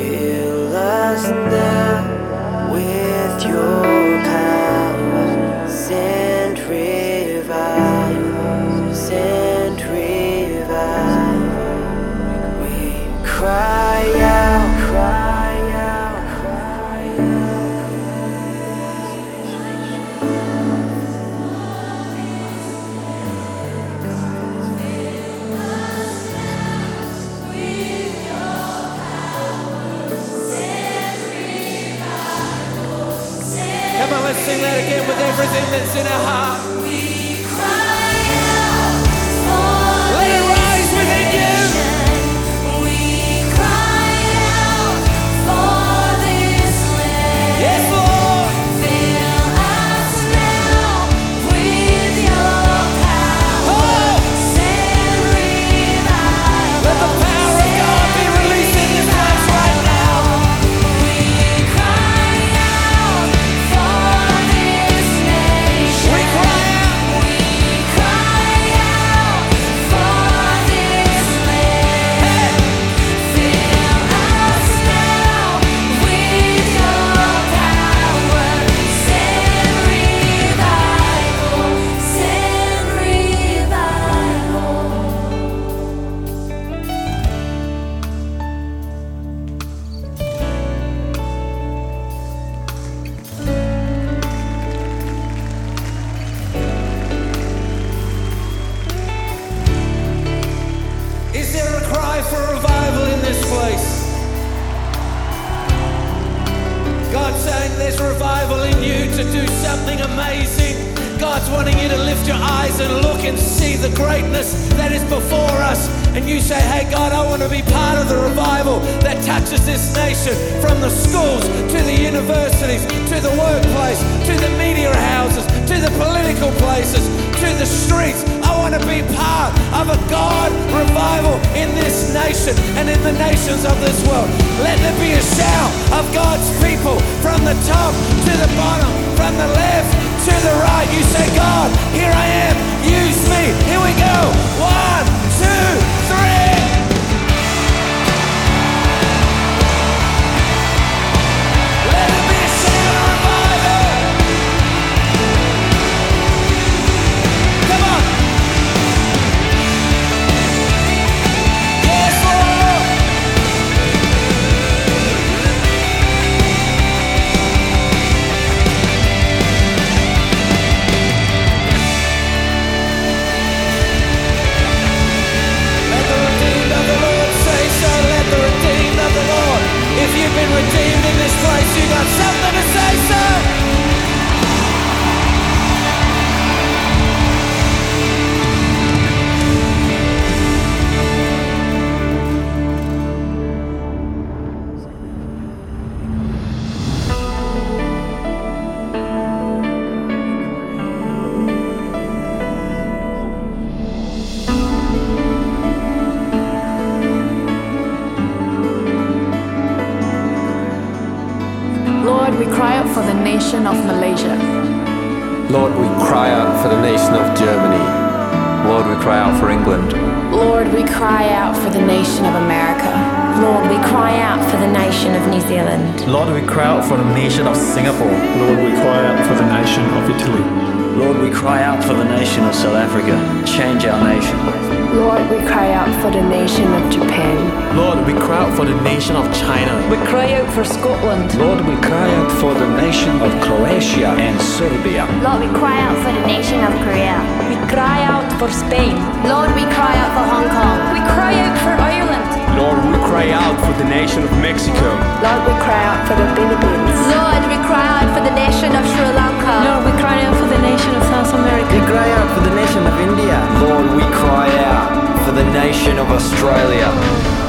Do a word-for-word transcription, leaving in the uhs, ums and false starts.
Fill us now with your power. Send revival, send revival. We cry out, cry out, cry Come on, let's sing that again with everything that's in our heart. We cry out for Let it rise within you. We cry out for this land. Yes, Lord. Fill us now with your power. Send revival. Let the power of God be released in this place right now. We cry out for this nation. We cry out. We cry out for this land. Fill us now with your power. Send revival. Send Is there a cry for revival in this place? God's saying there's revival in you to do something amazing. God's wanting you to lift your eyes and look and see the greatness that is before us. And you say, hey God, I want to be part of the revival that touches this nation, from the schools to the universities, to the workplace, to the media houses, to the political places, to the streets. I want to be part of a God revival in this nation and in the nations of this world. Let there be a shout of God's people from the top to the bottom, from the left to the right. You say, God, here I am, use me. Here we go. One, two, three. Let there be a shout of revival. Come on. Yes, Lord. Let the redeemed of the Lord say so. Let the redeemed of the Lord. If you've been redeemed in this place, you got something to say so. Lord, we cry out for the nation of Malaysia. Lord, we cry out for the nation of Germany. Lord, we cry out for England. Lord, we cry out for the nation of America. Lord, we cry out for the nation of New Zealand. Lord, we cry out for the nation of Singapore. Lord, we cry out for the nation of Italy. Lord, we cry out for the nation of South Africa. Change our nation. Lord, we cry out for the nation of Japan. Lord, we cry out for the nation of China. We cry out for Scotland. Lord, we cry out for the nation of Croatia and Serbia. Lord, we cry out for the nation of Korea. We cry out for Spain. Lord, we cry out for Hong Kong. We cry out for Ireland. Lord, we cry out for the nation of Mexico. Lord, we cry out for the Philippines. Lord, we cry out for the nation of Sri Lanka. Lord, we cry out for the nation of South America. We cry out for the nation of India. Lord, we cry out for the nation of Australia.